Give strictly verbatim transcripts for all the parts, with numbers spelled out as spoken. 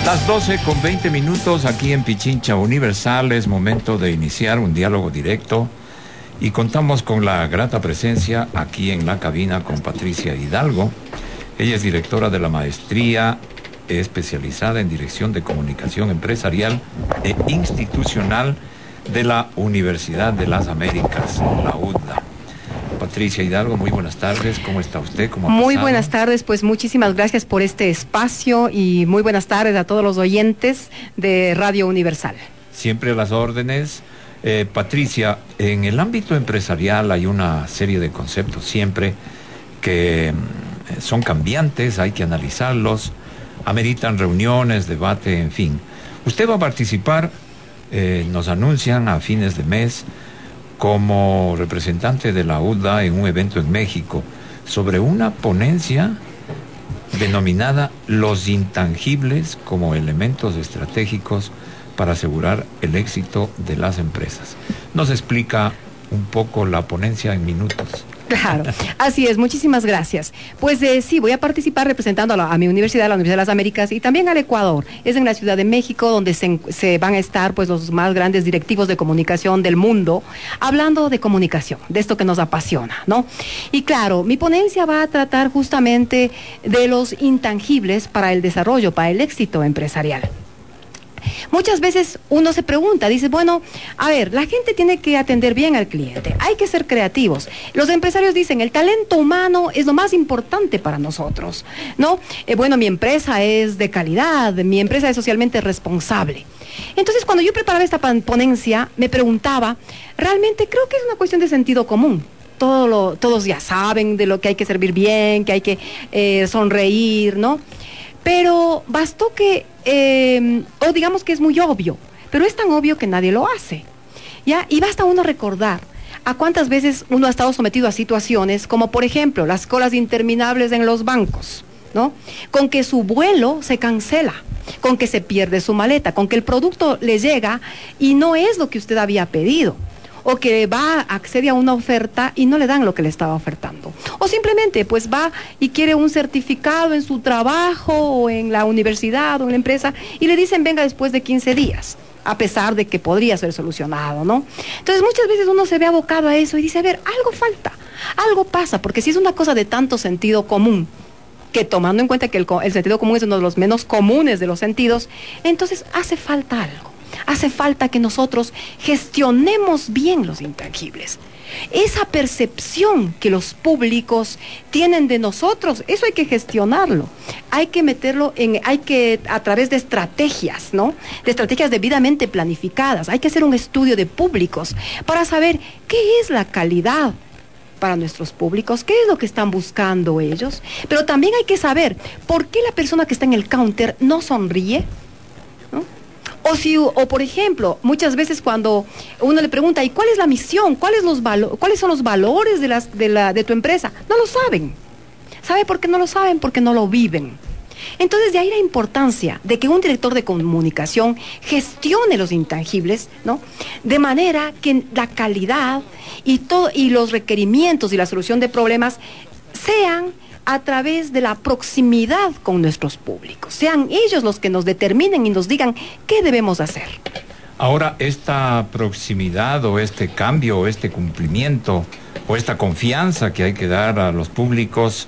Las doce con veinte minutos aquí en Pichincha Universal. Es momento de iniciar un diálogo directo y contamos con la grata presencia aquí en la cabina con Patricia Hidalgo. Ella es directora de la maestría especializada en Dirección de Comunicación Empresarial e Institucional de la Universidad de las Américas, la U D A. Patricia Hidalgo, muy buenas tardes. ¿Cómo está usted? ¿Cómo ha Muy pasado? buenas tardes, pues muchísimas gracias por este espacio y muy buenas tardes a todos los oyentes de Radio Universal. Siempre a las órdenes. Eh, Patricia, en el ámbito empresarial hay una serie de conceptos siempre que mm, son cambiantes, hay que analizarlos, ameritan reuniones, debate, en fin. Usted va a participar, eh, nos anuncian a fines de mes, como representante de la U D A en un evento en México sobre una ponencia denominada Los intangibles como elementos estratégicos para asegurar el éxito de las empresas. ¿Nos explica un poco la ponencia en minutos? Claro, así es, muchísimas gracias. Pues eh, sí, voy a participar representando a, la, a mi universidad, la Universidad de las Américas, y también al Ecuador. Es en la Ciudad de México donde se, se van a estar pues los más grandes directivos de comunicación del mundo, hablando de comunicación, de esto que nos apasiona, ¿no? Y claro, mi ponencia va a tratar justamente de los intangibles para el desarrollo, para el éxito empresarial. Muchas veces uno se pregunta, dice, bueno, a ver, la gente tiene que atender bien al cliente, hay que ser creativos. Los empresarios dicen, el talento humano es lo más importante para nosotros, ¿no? Eh, bueno, mi empresa es de calidad, mi empresa es socialmente responsable. Entonces, cuando yo preparaba esta ponencia, me preguntaba, realmente creo que es una cuestión de sentido común. Todo lo, todos ya saben de lo que hay que servir bien, que hay que eh, sonreír, ¿no? Pero bastó que, eh, o digamos que es muy obvio, pero es tan obvio que nadie lo hace, ¿ya? Y basta uno recordar a cuántas veces uno ha estado sometido a situaciones como, por ejemplo, las colas interminables en los bancos, ¿no? Con que su vuelo se cancela, con que se pierde su maleta, con que el producto le llega y no es lo que usted había pedido, o que va, accede a una oferta y no le dan lo que le estaba ofertando. O simplemente, pues va y quiere un certificado en su trabajo, o en la universidad, o en la empresa, y le dicen, venga después de quince días, a pesar de que podría ser solucionado, ¿no? Entonces, muchas veces uno se ve abocado a eso y dice, a ver, algo falta, algo pasa, porque si es una cosa de tanto sentido común, que tomando en cuenta que el, el sentido común es uno de los menos comunes de los sentidos, entonces hace falta algo. Hace falta que nosotros gestionemos bien los intangibles. Esa percepción que los públicos tienen de nosotros, eso hay que gestionarlo. Hay que meterlo en, hay que, a través de estrategias, ¿no? De estrategias debidamente planificadas. Hay que hacer un estudio de públicos para saber qué es la calidad para nuestros públicos, qué es lo que están buscando ellos. Pero también hay que saber por qué la persona que está en el counter no sonríe, ¿no? O, si, o por ejemplo, muchas veces cuando uno le pregunta, ¿y cuál es la misión? ¿Cuáles, los valo- ¿Cuáles son los valores de, las, de, la, de tu empresa? No lo saben. ¿Sabe por qué no lo saben? Porque no lo viven. Entonces, de ahí la importancia de que un director de comunicación gestione los intangibles, ¿no? De manera que la calidad y, todo, y los requerimientos y la solución de problemas sean a través de la proximidad con nuestros públicos. Sean ellos los que nos determinen y nos digan qué debemos hacer. Ahora, esta proximidad o este cambio o este cumplimiento o esta confianza que hay que dar a los públicos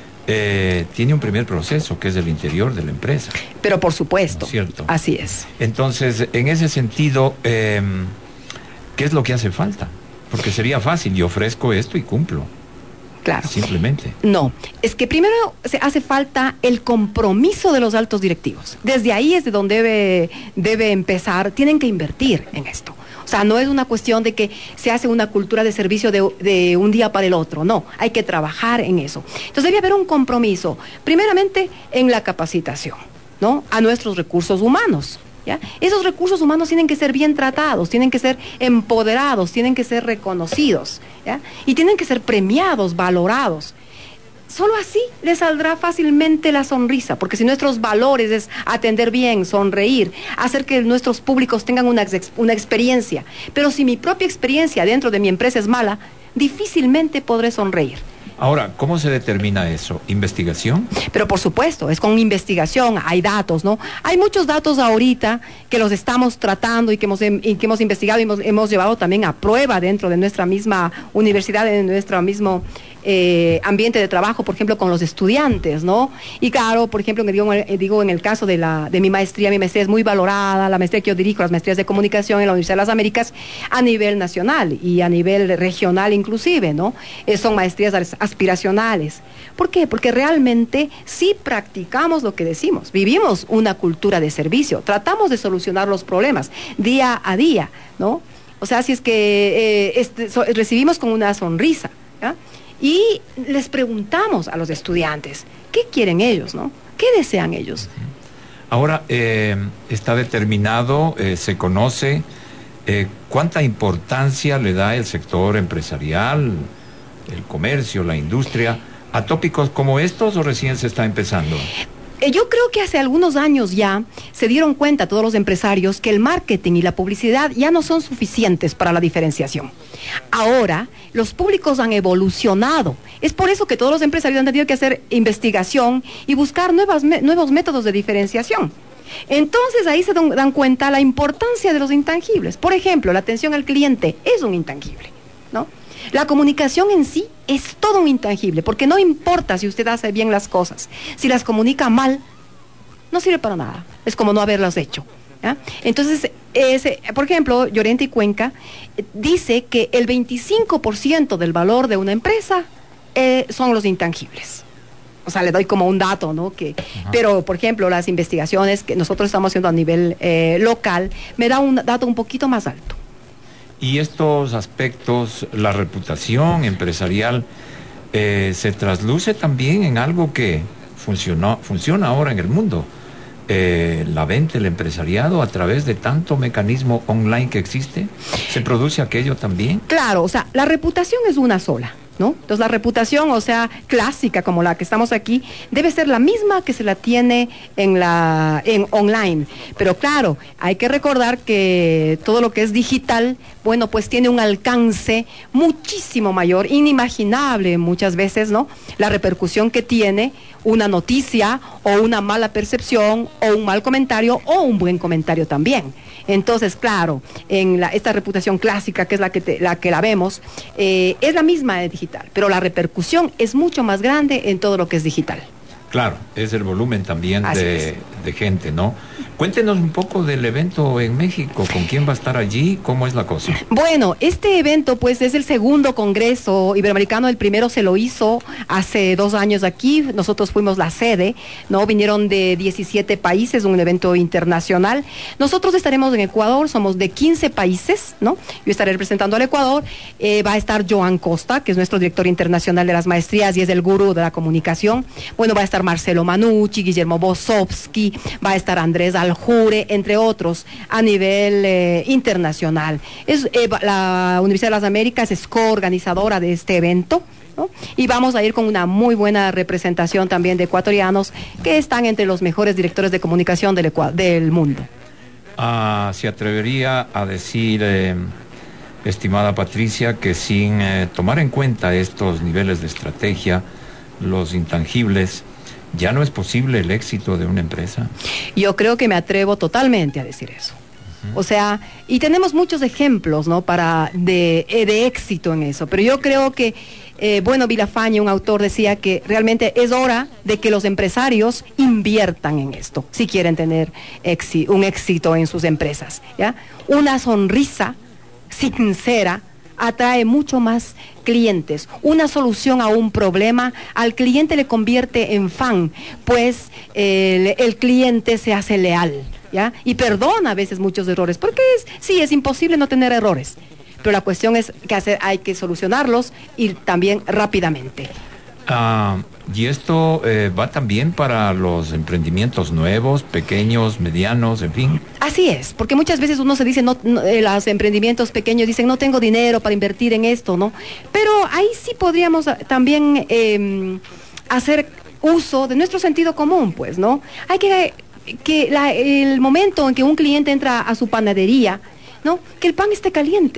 eh, tiene un primer proceso que es el interior de la empresa. Pero por supuesto, ¿No es cierto? Así es. Entonces, en ese sentido, eh, ¿qué es lo que hace falta? Porque sería fácil, yo ofrezco esto y cumplo. Claro. Simplemente. No, es que primero se hace falta el compromiso de los altos directivos. Desde ahí es de donde debe, debe empezar, tienen que invertir en esto. O sea, no es una cuestión de que se hace una cultura de servicio de, de un día para el otro, no, hay que trabajar en eso. Entonces debe haber un compromiso, primeramente en la capacitación, ¿no? A nuestros recursos humanos. ¿Ya? Esos recursos humanos tienen que ser bien tratados, tienen que ser empoderados, tienen que ser reconocidos, ¿ya? Y tienen que ser premiados, valorados. Solo así les saldrá fácilmente la sonrisa, porque si nuestros valores es atender bien, sonreír, hacer que nuestros públicos tengan una, una experiencia, pero si mi propia experiencia dentro de mi empresa es mala, difícilmente podré sonreír. Ahora, ¿cómo se determina eso? ¿Investigación? Pero por supuesto, es con investigación, hay datos, ¿no? Hay muchos datos ahorita que los estamos tratando y que hemos, y que hemos investigado y hemos, hemos llevado también a prueba dentro de nuestra misma universidad, en nuestro mismo eh, ambiente de trabajo, por ejemplo, con los estudiantes, ¿no? Y claro, por ejemplo, digo, digo en el caso de, la, de mi maestría, mi maestría es muy valorada, la maestría que yo dirijo, las maestrías de comunicación en la Universidad de las Américas, a nivel nacional y a nivel regional inclusive, ¿no? Eh, son maestrías aspiracionales. ¿Por qué? Porque realmente sí practicamos lo que decimos, vivimos una cultura de servicio, tratamos de solucionar los problemas día a día, ¿no? O sea, si es que eh, este, so, recibimos con una sonrisa, ¿ya? Y les preguntamos a los estudiantes, ¿qué quieren ellos, no? ¿Qué desean ellos? Ahora, eh, está determinado, eh, se conoce eh, cuánta importancia le da el sector empresarial, el comercio, la industria, a tópicos como estos, o recién se está empezando. Yo creo que hace algunos años ya se dieron cuenta todos los empresarios que el marketing y la publicidad ya no son suficientes para la diferenciación. Ahora, los públicos han evolucionado. Es por eso que todos los empresarios han tenido que hacer investigación y buscar nuevas, nuevos métodos de diferenciación. Entonces ahí se dan cuenta la importancia de los intangibles. Por ejemplo, la atención al cliente es un intangible, ¿no? La comunicación en sí es todo un intangible, porque no importa si usted hace bien las cosas, si las comunica mal, no sirve para nada, es como no haberlas hecho, ¿ya? Entonces, ese, por ejemplo, Llorente y Cuenca dice que el veinticinco por ciento del valor de una empresa eh, son los intangibles. O sea, le doy como un dato, ¿no? Que, pero, por ejemplo, las investigaciones que nosotros estamos haciendo a nivel eh, local, me da un dato un poquito más alto. Y estos aspectos, la reputación empresarial, eh, se trasluce también en algo que funcionó, funciona ahora en el mundo. Eh, la venta, el empresariado, a través de tanto mecanismo online que existe, ¿se produce aquello también? Claro, o sea, la reputación es una sola, ¿no? Entonces la reputación, o sea, clásica como la que estamos aquí, debe ser la misma que se la tiene en la en online. Pero claro, hay que recordar que todo lo que es digital, bueno, pues tiene un alcance muchísimo mayor, inimaginable muchas veces, ¿no? La repercusión que tiene una noticia o una mala percepción o un mal comentario o un buen comentario también. Entonces, claro, en la, esta reputación clásica, que es la que, te, la, que la vemos, eh, es la misma de digital, pero la repercusión es mucho más grande en todo lo que es digital. Claro, es el volumen también de, de gente, ¿no? Cuéntenos un poco del evento en México, ¿con quién va a estar allí? ¿Cómo es la cosa? Bueno, este evento pues es el segundo Congreso Iberoamericano, el primero se lo hizo hace dos años aquí, nosotros fuimos la sede, ¿no? Vinieron de diecisiete países, un evento internacional. Nosotros estaremos en Ecuador, somos de quince países, ¿no? Yo estaré representando al Ecuador, eh, va a estar Joan Costa, que es nuestro director internacional de las maestrías y es el gurú de la comunicación. Bueno, va a estar Marcelo Manucci, Guillermo Bosovsky, va a estar Andrés Aljure, entre otros, a nivel eh, internacional. Es, eh, la Universidad de las Américas es coorganizadora de este evento, ¿no? Y vamos a ir con una muy buena representación también de ecuatorianos que están entre los mejores directores de comunicación del, del mundo. Ah, ¿se atrevería a decir, eh, estimada Patricia, que sin eh, tomar en cuenta estos niveles de estrategia, los intangibles, ya no es posible el éxito de una empresa? Yo creo que me atrevo totalmente a decir eso. Uh-huh. O sea, y tenemos muchos ejemplos, ¿no? Para de, de éxito en eso, pero yo creo que, eh, bueno, Villafañe, un autor, decía que realmente es hora de que los empresarios inviertan en esto, si quieren tener éxi- un éxito en sus empresas, ¿ya? Una sonrisa sincera atrae mucho más clientes. Una solución a un problema al cliente le convierte en fan, pues eh, el, el cliente se hace leal, ¿ya? Y perdona a veces muchos errores, porque es, sí, es imposible no tener errores, pero la cuestión es que hacer, hay que solucionarlos y también rápidamente. Ah, y esto eh, va también para los emprendimientos nuevos, pequeños, medianos, en fin. Así es, porque muchas veces uno se dice, no, no eh, los emprendimientos pequeños dicen, no tengo dinero para invertir en esto, ¿no? Pero ahí sí podríamos también eh, hacer uso de nuestro sentido común, pues, ¿no? Hay que, que la, el momento en que un cliente entra a su panadería, ¿no? Que el pan esté caliente.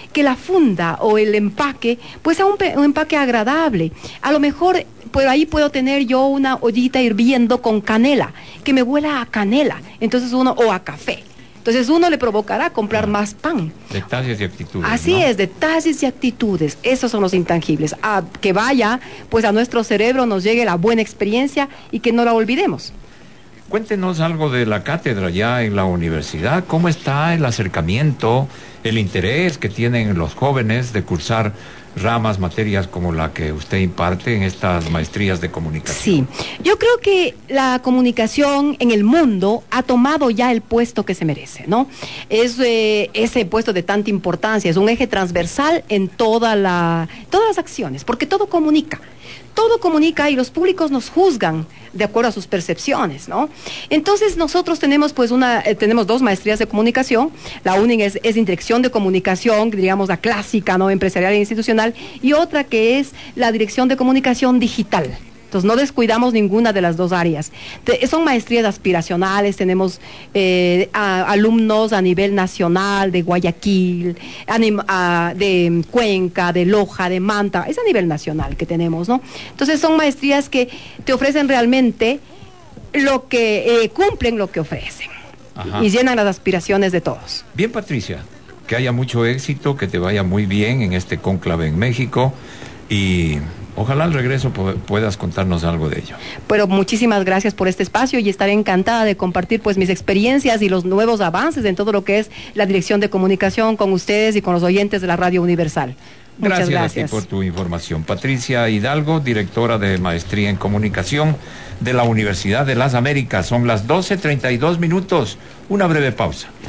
que la funda o el empaque, pues sea un, un empaque agradable. A lo mejor por ahí puedo tener yo una ollita hirviendo con canela, que me huela a canela, entonces uno, o a café. Entonces uno le provocará comprar más pan. Detalles y actitudes. Así ¿no? es, detalles y actitudes. Esos son los intangibles. A, que vaya, pues a nuestro cerebro nos llegue la buena experiencia y que no la olvidemos. Cuéntenos algo de la cátedra ya en la universidad. ¿Cómo está el acercamiento, el interés que tienen los jóvenes de cursar ramas, materias como la que usted imparte en estas maestrías de comunicación? Sí, yo creo que la comunicación en el mundo ha tomado ya el puesto que se merece, ¿no? Es eh, ese puesto de tanta importancia, es un eje transversal en toda la, todas las acciones, porque todo comunica. Todo comunica y los públicos nos juzgan de acuerdo a sus percepciones, ¿no? Entonces nosotros tenemos pues una, eh, tenemos dos maestrías de comunicación, la una es, es dirección de comunicación, digamos la clásica, ¿no? Empresarial e institucional, y otra que es la dirección de comunicación digital. Entonces no descuidamos ninguna de las dos áreas. Te, son maestrías aspiracionales, tenemos eh, a, alumnos a nivel nacional de Guayaquil, anim, a, de Cuenca, de Loja, de Manta, es a nivel nacional que tenemos, ¿no? Entonces son maestrías que te ofrecen realmente lo que, eh, cumplen lo que ofrecen. Ajá. Y llenan las aspiraciones de todos. Bien, Patricia, que haya mucho éxito, que te vaya muy bien en este cónclave en México y ojalá al regreso puedas contarnos algo de ello. Pero muchísimas gracias por este espacio y estaré encantada de compartir pues mis experiencias y los nuevos avances en todo lo que es la dirección de comunicación con ustedes y con los oyentes de la Radio Universal. Muchas gracias. Gracias a ti por tu información. Patricia Hidalgo, directora de Maestría en Comunicación de la Universidad de las Américas. Son las doce treinta y dos minutos. Una breve pausa.